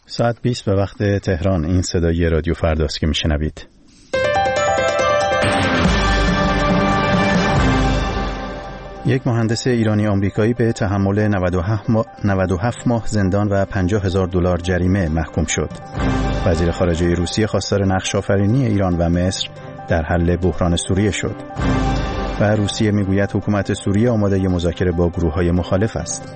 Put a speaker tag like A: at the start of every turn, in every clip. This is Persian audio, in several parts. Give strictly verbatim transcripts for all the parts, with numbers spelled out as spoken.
A: ساعت بیست به وقت تهران. این صدای رادیو فرداست که میشنوید. یک مهندس ایرانی آمریکایی به تحمل نود و هفت ماه زندان و پنجاه هزار دلار جریمه محکوم شد. وزیر خارجه روسیه خواستار نقش‌آفرینی ایران و مصر در حل بحران سوریه شد. و روسیه میگوید حکومت سوریه آماده مذاکره با گروه‌های مخالف است.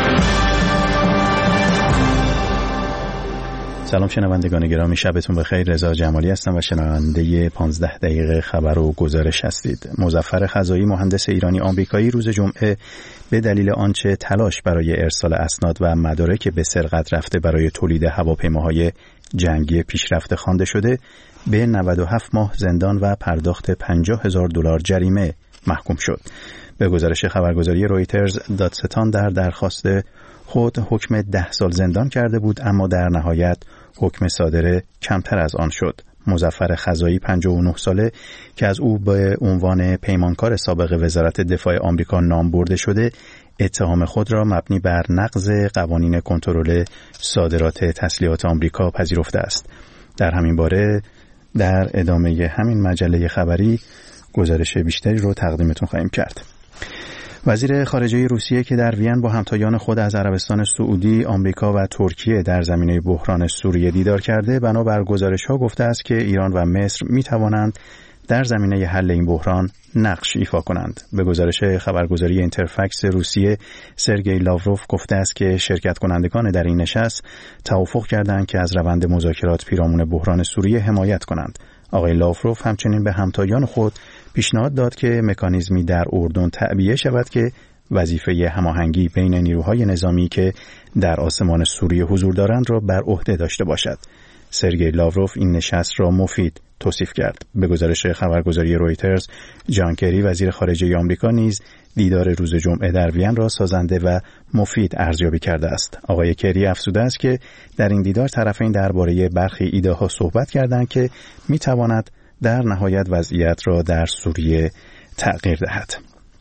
A: سلام شنوندگان گرامی، شبتون بخیر. رضا جمالی هستم و شنونده پانزده دقیقه خبر و گزارش هستید. مظفر خزایی مهندس ایرانی آمریکایی روز جمعه به دلیل آنچه تلاش برای ارسال اسناد و مدارک به سرقت رفته برای تولید هواپیماهای جنگی پیشرفته خوانده شده به نود و هفت ماه زندان و پرداخت پنجاه هزار دلار جریمه محکوم شد. به گزارش خبرگزاری رویترز، دادستان در درخواست خود حکم ده سال زندان کرده بود، اما در نهایت حکم صادره کمتر از آن شد. مظفر خزایی پنجاه و نه ساله که از او به عنوان پیمانکار سابق وزارت دفاع آمریکا نام برده شده، اتهام خود را مبنی بر نقض قوانین کنترل صادرات تسلیحات آمریکا پذیرفته است. در همین باره در ادامه همین مجله خبری گزارش بیشتری رو تقدیمتون خواهیم کرد. وزیر خارجه روسیه که در وین با همتایان خود از عربستان سعودی، آمریکا و ترکیه در زمینه بحران سوریه دیدار کرده، بنابر گزارش‌ها گفته است که ایران و مصر می‌توانند در زمینه حل این بحران نقش ایفا کنند. به گزارش خبرگزاری اینترفکس روسیه، سرگئی لاوروف گفته است که شرکت کنندگان در این نشست توافق کردند که از روند مذاکرات پیرامون بحران سوریه حمایت کنند. آقای لاوروف همچنین به همتایان خود پیشنهاد داد که مکانیزمی در اردن تعبیه شود که وظیفه هماهنگی بین نیروهای نظامی که در آسمان سوریه حضور دارند را بر عهده داشته باشد. سرگئی لاوروف این نشست را مفید توصیف کرد. به گزارش خبرگزاری رویترز، جان کری وزیر خارجه آمریکا نیز دیدار روز جمعه در وین را سازنده و مفید ارزیابی کرده است. آقای کری افزوده است که در این دیدار طرفین درباره برخی ایده ها صحبت کردند که می تواند در نهایت وضعیت را در سوریه تغییر دهد.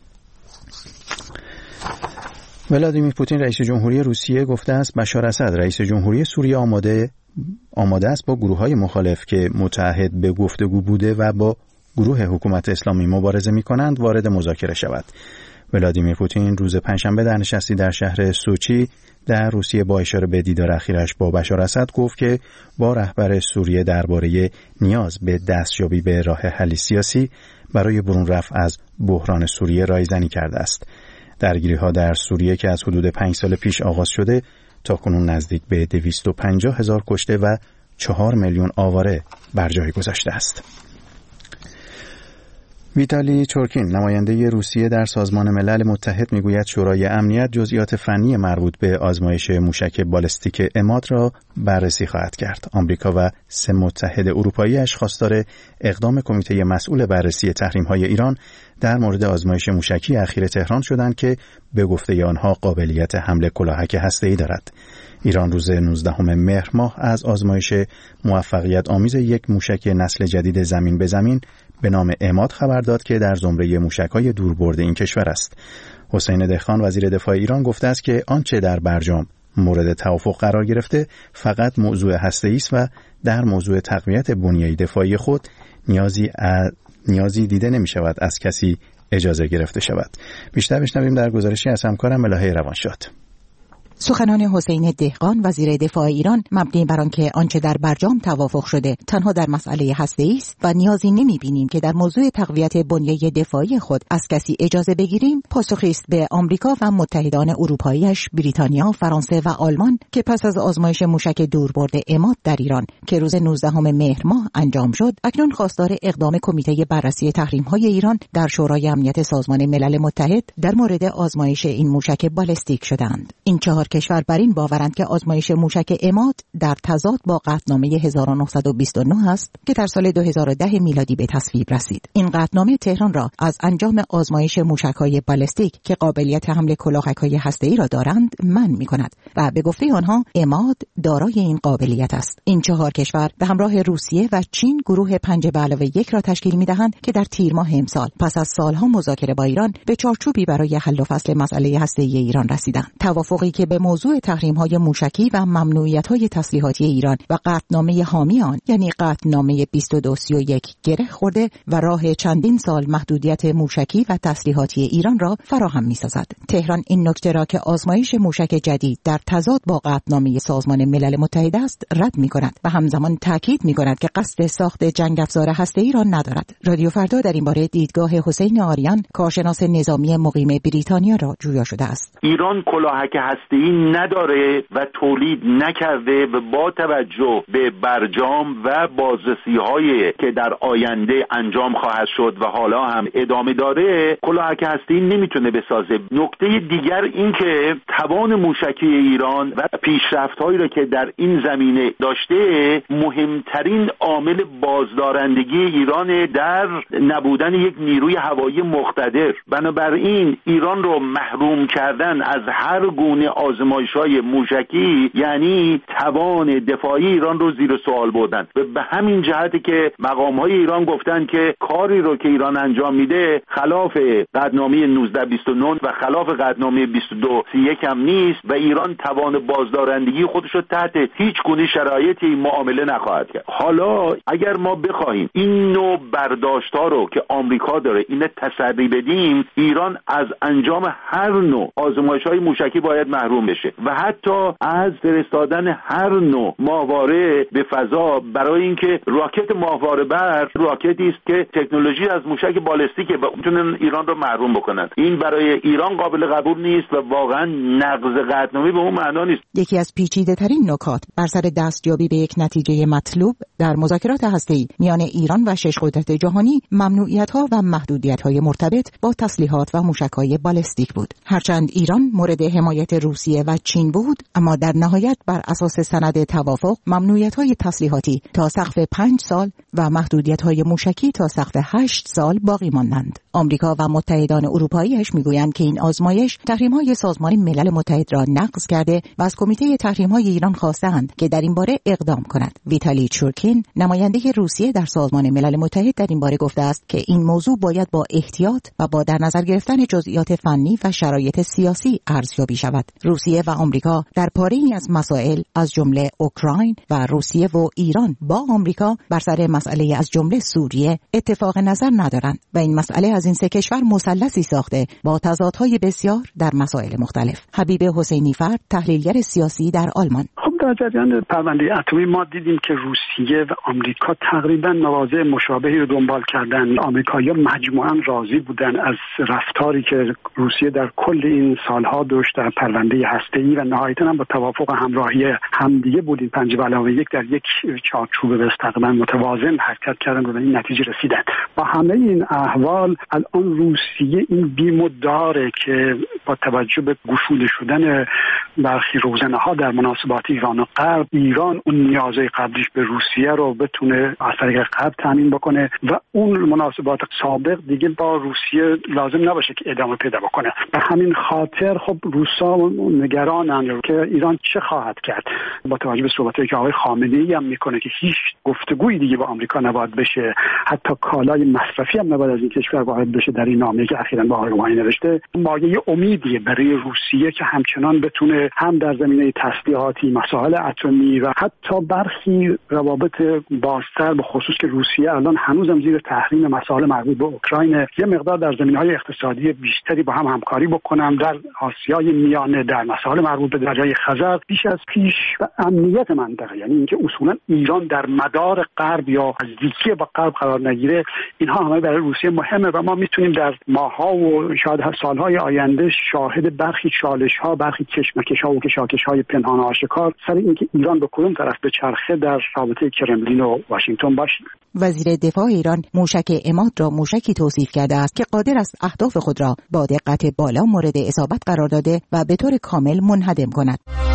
A: ولادیمیر پوتین رئیس جمهوری روسیه گفته است بشار اسد رئیس جمهوری سوریه آماده آماده است با گروه‌های مخالف که متعهد به گفتگو بوده و با گروه حکومت اسلامی مبارزه می‌کنند وارد مذاکره شود. ولادیمیر پوتین روز پنجشنبه در نشستی در شهر سوچی در روسیه با اشاره به دیدار اخیرش با بشار اسد گفت که با رهبر سوریه درباره نیاز به دستیابی به راه حل سیاسی برای برون رفت از بحران سوریه رایزنی کرده است. درگیری‌ها در سوریه که از حدود پنج سال پیش آغاز شده تا کنون نزدیک به دویست و پنجاه هزار کشته و چهار میلیون آواره بر جای گذاشته است. ویتالی چورکین نماینده روسیه در سازمان ملل متحد میگوید شورای امنیت جزئیات فنی مربوط به آزمایش موشک بالستیک اماد را بررسی خواهد کرد. آمریکا و سه متحد اروپایی‌اش خواستار اقدام کمیته مسئول بررسی تحریم‌های ایران در مورد آزمایش موشکی اخیر تهران شدند که به گفته آنها قابلیت حمل کلاهک هسته‌ای دارد. ایران روز نوزدهم مهر ماه از آزمایش موفقیت آمیز یک موشک نسل جدید زمین به زمین به نام اماد خبر داد که در زمره موشک‌های دوربرد این کشور است. حسین دهخان وزیر دفاع ایران گفته است که آنچه در برجام مورد توافق قرار گرفته فقط موضوع هسته‌ای است و در موضوع تقویت بنیه دفاعی خود نیازی ا... نیازی دیده نمی شود از کسی اجازه گرفته شود. بیشتر بشنویم در گزارشی از همکارم ملاحه روانشاد.
B: سخنان حسین دهقان وزیر دفاع ایران مبنی بر آنکه آنچه در برجام توافق شده تنها در مسئله هسته‌ای است و نیازی نمی‌بینیم که در موضوع تقویت بنیه دفاعی خود از کسی اجازه بگیریم، پاسخی است به آمریکا و متحدان اروپایی‌اش بریتانیا، فرانسه و آلمان که پس از آزمایش موشک دوربرد اماد در ایران که روز نوزدهم مهر ماه انجام شد، اکنون خواستار اقدام کمیته بررسی تحریم‌های ایران در شورای امنیت سازمان ملل متحد در مورد آزمایش این موشک بالستیک شدند. این چهار کشور بر این باورند که آزمایش موشک اماد در تضاد با قطعنامه هزار و نهصد و بیست و نه است که در سال دو هزار و ده میلادی به تصویب رسید. این قطعنامه تهران را از انجام آزمایش موشک‌های بالستیک که قابلیت حمل کلاهک‌های هسته‌ای را دارند منع می‌کند و به گفته آنها اماد دارای این قابلیت است. این چهار کشور به همراه روسیه و چین گروه پنج به علاوه یک را تشکیل می‌دهند که در تیر ماه امسال پس از سالها مذاکره با ایران به چارچوبی برای حل و فصل مسئله هسته‌ای ایران رسیدند. توافقی که به موضوع تحریم‌های موشکی و ممنوعیت‌های تسلیحاتی ایران و قطعنامه حامی آن یعنی قطعنامه بیست و دو سی و یک گره خورده و راه چندین سال محدودیت موشکی و تسلیحاتی ایران را فراهم می‌سازد. تهران این نکته را که آزمایش موشک جدید در تضاد با قطعنامه سازمان ملل متحد است رد می‌کند و همزمان تاکید می‌کند که قصد ساخت جنگ افزار هسته‌ای را ندارد. رادیو فردا در این باره دیدگاه حسین آریان کارشناس نظامی مقیم بریتانیا را جویا شده است.
C: ایران کلاهک هسته‌ای نداره و تولید نکرده و با توجه به برجام و بازرسی‌هایی که در آینده انجام خواهد شد و حالا هم ادامه داره کلاهک هسته‌ای نمیتونه بسازه. نکته دیگر این که توان موشکی ایران و پیشرفت‌هایی را که در این زمینه داشته مهمترین عامل بازدارندگی ایران در نبودن یک نیروی هوایی مقتدر. بنابراین ایران رو محروم کردن از هر گونه آزمایش‌های موشکی یعنی توان دفاعی ایران رو زیر سوال بردن و به همین جهتی که مقام‌های ایران گفتن که کاری رو که ایران انجام میده خلاف قطعنامه نوزده بیست و نه و خلاف قطعنامه بیست و دو سی و یک هم نیست و ایران توان بازدارندگی خودش رو تحت هیچ گونه شرایطی معامله نخواهد کرد. حالا اگر ما بخوایم این نوع برداشت‌ها رو که آمریکا داره این تسری بدیم ایران از انجام هر نوع آزمایش‌های موشکی باید محروم بشه و حتی از فرستادن هر نوع ماهواره به فضا برای اینکه راکت ماهواره بر راکتی است که تکنولوژی از موشک بالستیکه و میتونن ایران رو محروم بکنن. این برای ایران قابل قبول نیست و واقعا نقض قطعنامه به اون معنا نیست.
B: یکی از پیچیده‌ترین نکات بر سر دستیابی به یک نتیجه مطلوب در مذاکرات هسته‌ای میان ایران و شش قدرت جهانی ممنوعیت‌ها و محدودیت‌های مرتبط با تسلیحات و موشک‌های بالستیک بود. هرچند ایران مورد حمایت روسیه و چین بود، اما در نهایت بر اساس سند توافق ممنوعیت‌های تسلیحاتی تا سقف پنج سال و محدودیت‌های موشکی تا سقف هشت سال باقی ماندند. آمریکا و متحدان اروپایی‌اش میگویند که این آزمایش تحریم‌های سازمان ملل متحد را نقض کرده و از کمیته تحریم‌های ایران خواستند که در این باره اقدام کند. ویتالی چورکین نماینده روسیه در سازمان ملل متحد در این باره گفته است که این موضوع باید با احتیاط و با در نظر گرفتن جزئیات فنی و شرایط سیاسی ارزیابی شود. روسیه و آمریکا در پاره‌ای از مسائل از جمله اوکراین و روسیه و ایران با آمریکا بر سر مسئله از جمله سوریه اتفاق نظر ندارند و این مسئله از این سه کشور مثلثی ساخته با تضادهای بسیار در مسائل مختلف. حبیب حسینی فرد تحلیلگر سیاسی در آلمان:
D: در جریان پرونده اتمی ما دیدیم که روسیه و آمریکا تقریبا مواضع مشابهی رو دنبال کردن. آمریکایی‌ها مجموعاً راضی بودن از رفتاری که روسیه در کل این سالها داشت در پرونده هسته‌ای و نهایتاً هم با توافق همراهی همدیگه بود این پنج به علاوه یک در یک چارچوب مستقیما متوازن حرکت کردن و به این نتیجه رسیدن. با همه این احوال الان روسیه این بیمو داره که با توجه به گشوده شدن برخی روزنه‌ها در مناسبات ایران و غرب، ایران اون نیازهای قبلیش به روسیه رو بتونه از طریق غرب تامین بکنه و اون مناسبات سابق دیگه با روسیه لازم نباشه که ادامه پیدا بکنه. به همین خاطر خب روسا نگرانن که ایران چه خواهد کرد. با توجه به صحبتایی که آقای خامنه‌ای هم میکنه که هیچ گفتگویی دیگه با آمریکا نباید بشه، حتی کالای مصرفی هم نباید از این کشور وارد بشه در این نامه‌ای که اخیراً با آقای روحانی نوشته، مایه امیدیه برای روسیه که همچنان بتونه هم در زمینه تسلیحاتی، مسائل اتمی و حتی برخی روابط بازتر، به خصوص که روسیه الان هنوزم زیر تحریم مسائل مربوط به اوکراین، یه مقدار در زمینه‌های اقتصادی بیشتری با هم همکاری بکنن در آسیای میانه، در مسائل مربوط به دریای خزر بیش از پیش و امنیت منطقه، یعنی اینکه اصولا ایران در مدار غرب یا نزدیکی با غرب قرار نگیره، اینها همه برای روسیه مهمه و ما میتونیم در ماه‌ها و شاید سال‌های آینده شاهد برخی چالش‌ها، برخی کشمکش‌ها و کشاکش‌های پنهان و آشکار سر اینکه ایران به کدوم طرف به چرخه در رابطه کرملین و واشنگتن باشیم.
B: وزیر دفاع ایران موشک عماد را موشکی توصیف کرده است که قادر است اهداف خود را با دقت بالا مورد اصابت قرار داده و به طور کامل منهدم کند.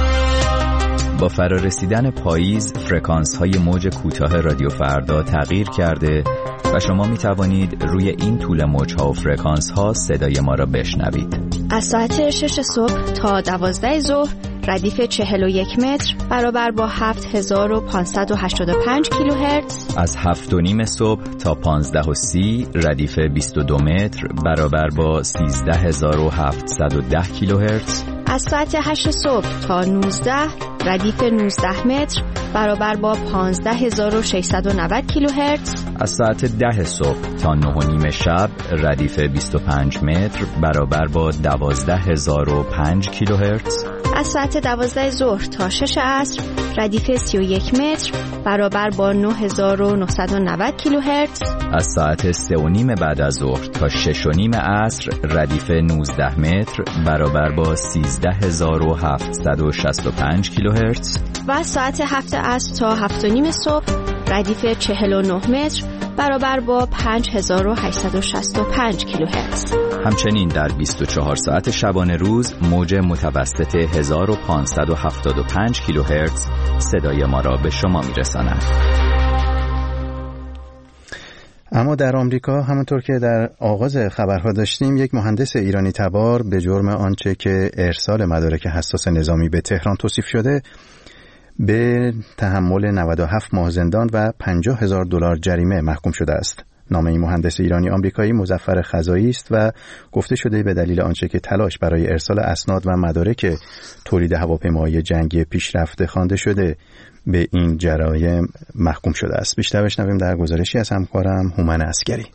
E: با فرارسیدن پاییز فرکانس‌های موج کوتاه رادیو فردا تغییر کرده و شما می توانید روی این طول موج‌ها و فرکانس‌ها صدای ما را بشنوید.
F: از ساعت شش صبح تا دوازده ظهر ردیف چهل و یک متر برابر با هفت هزار و پانصد و هشتاد و پنج کیلوهرتز.
E: از هفت و نیم صبح تا پانزده و سی ردیف بیست و دو متر برابر با سیزده هزار و هفتصد و ده کیلوهرتز.
F: از ساعت هشت صبح تا نوزده ردیف نوزده متر برابر با پانزده هزار و ششصد و نود کیلوهرتز.
E: از ساعت ده صبح تا نه و نیم شب ردیف بیست و پنج متر برابر با دوازده هزار و پنج کیلوهرتز.
F: از ساعت دوازده ظهر تا شش عصر ردیف سی و یک متر برابر با نه هزار و نهصد و نود کیلوهرتز.
E: از ساعت سه و نیم بعد از ظهر تا شش و نیم عصر ردیف نوزده متر برابر با سیزده هزار و هفتصد و شصت و پنج کیلوهرتز.
F: و از ساعت هفت عصر تا هفت و نیم صبح ردیف چهل و نه متر برابر با پنج هزار و هشتصد و شصت و پنج کیلوهرتز.
E: همچنین در بیست و چهار ساعت شبانه روز موج متوسط هزار و پانصد و هفتاد و پنج کیلوهرتز صدای ما را به شما میرساند.
A: اما در آمریکا همونطور که در آغاز خبرها داشتیم، یک مهندس ایرانی تبار به جرم آنچه که ارسال مدارک حساس نظامی به تهران توصیف شده به تحمل نود و هفت ماه زندان و پنجاه هزار دلار جریمه محکوم شده است. نام این مهندس ایرانی آمریکایی مظفر خزایی است و گفته شده به دلیل آنچه که تلاش برای ارسال اسناد و مدارک تولید هواپیماهای جنگی پیشرفته خوانده شده به این جرایم محکوم شده است. بیشتر بشنویم در گزارشی از همکارم هومن عسکری.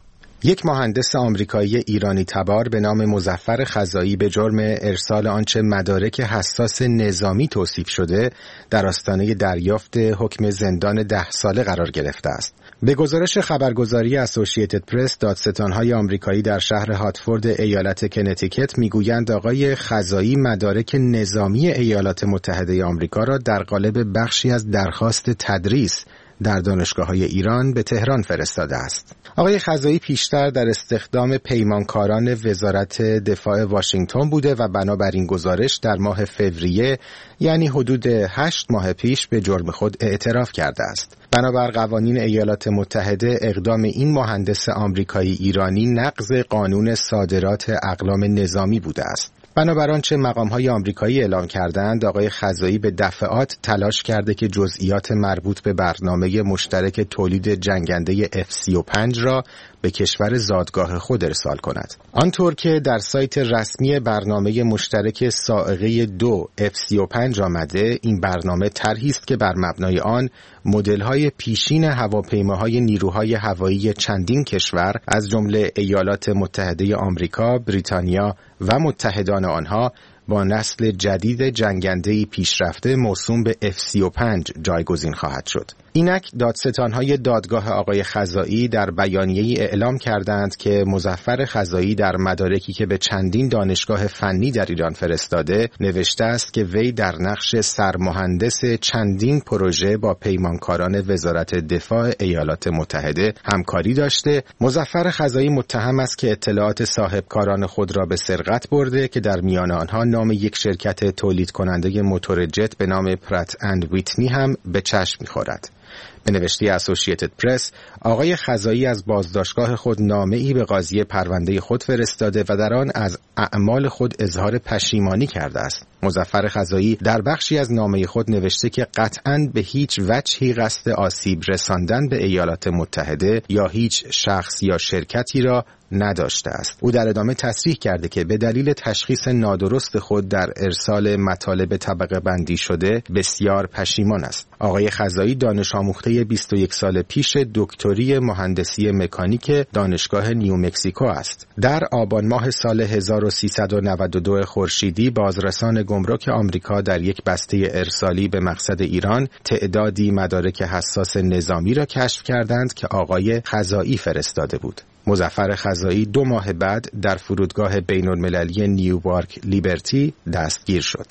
G: یک مهندس آمریکایی ایرانی تبار به نام مظفر خزایی به جرم ارسال آنچه مدارک حساس نظامی توصیف شده در آستانه دریافت حکم زندان ده ساله قرار گرفته است. به گزارش خبرگزاری اسوسییتد پرس، دادستان‌های آمریکایی در شهر هاتفورد ایالت کنتیکت میگویند آقای خزایی مدارک نظامی ایالات متحده آمریکا را در قالب بخشی از درخواست تدریس در دانشگاه‌های ایران به تهران فرستاده است. آقای خزایی پیشتر در استخدام پیمانکاران وزارت دفاع واشنگتن بوده و بنابراین گزارش در ماه فوریه یعنی حدود هشت ماه پیش به جرم خود اعتراف کرده است. بنابر قوانین ایالات متحده اقدام این مهندس آمریکایی ایرانی نقض قانون صادرات اقلام نظامی بوده است. بنابر آنچه مقام‌های آمریکایی اعلام کردند، آقای خزایی به دفعات تلاش کرده که جزئیات مربوط به برنامه مشترک تولید جنگنده اف سی و پنج را به کشور زادگاه خود ارسال کند. آنطور که در سایت رسمی برنامه مشترک صاعقه دو اف سی و پنج آمده، این برنامه طرحی است که بر مبنای آن مدل‌های پیشین هواپیماهای نیروهای هوایی چندین کشور از جمله ایالات متحده آمریکا، بریتانیا و متحدان آنها با نسل جدید جنگنده‌ای پیشرفته موسوم به اف سی و پنج جایگزین خواهد شد. اینک دادستان‌های دادگاه آقای خزایی در بیانیه‌ای اعلام کردند که مظفر خزایی در مدارکی که به چندین دانشگاه فنی در ایران فرستاده نوشته است که وی در نقش سرمهندس چندین پروژه با پیمانکاران وزارت دفاع ایالات متحده همکاری داشته. مظفر خزایی متهم است که اطلاعات صاحبکاران خود را به سرقت برده که در میان آنها نام یک شرکت تولید کننده موتور جت به نام پرات اند ویتنی هم به چشم می‌خورد. به نوشته اسوسییتد پرس، آقای خزایی از بازداشتگاه خود نامه‌ای به قاضی پرونده خود فرستاده و در آن از اعمال خود اظهار پشیمانی کرده است. مظفر خزایی در بخشی از نامه خود نوشته که قطعاً به هیچ وجهی قصد آسیب رساندن به ایالات متحده یا هیچ شخص یا شرکتی را نداشته است. او در ادامه تصریح کرده که به دلیل تشخیص نادرست خود در ارسال مطالب طبقه بندی شده بسیار پشیمان است. آقای خزایی دانش آموخته بیست و یک سال پیش دکتری مهندسی مکانیک دانشگاه نیومکزیکو است. در آبان ماه سال هزار و سیصد و نود و دو خورشیدی بازرسان گمرک آمریکا در یک بسته ارسالی به مقصد ایران تعدادی مدارک حساس نظامی را کشف کردند که آقای خزایی فرستاده بود. مظفر خزایی دو ماه بعد در فرودگاه بین‌المللی نیویورک لیبرتی دستگیر شد.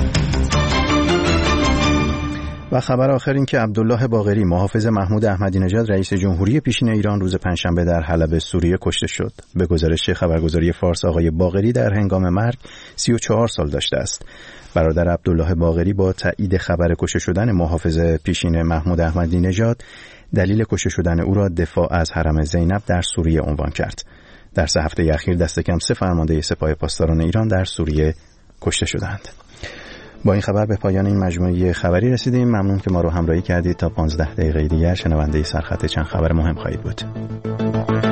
A: و خبر آخر این که عبدالله باقری محافظ محمود احمدی نژاد رئیس جمهوری پیشین ایران روز پنجشنبه در حلب سوریه کشته شد. به گزارش خبرگزاری فارس آقای باقری در هنگام مرگ سی و چهار سال داشته است. برادر عبدالله باقری با تایید خبر کشته شدن محافظ پیشین محمود احمدی نژاد دلیل کشته شدن او را دفاع از حرم زینب در سوریه عنوان کرد. در سه هفته اخیر دست کم سه فرمانده سپاه پاسداران ایران در سوریه کشته شدند. با این خبر به پایان این مجموعه خبری رسیدیم. ممنون که ما رو همراهی کردید. تا پانزده دقیقه دیگر شنونده سرخط چند خبر مهم خواهید بود.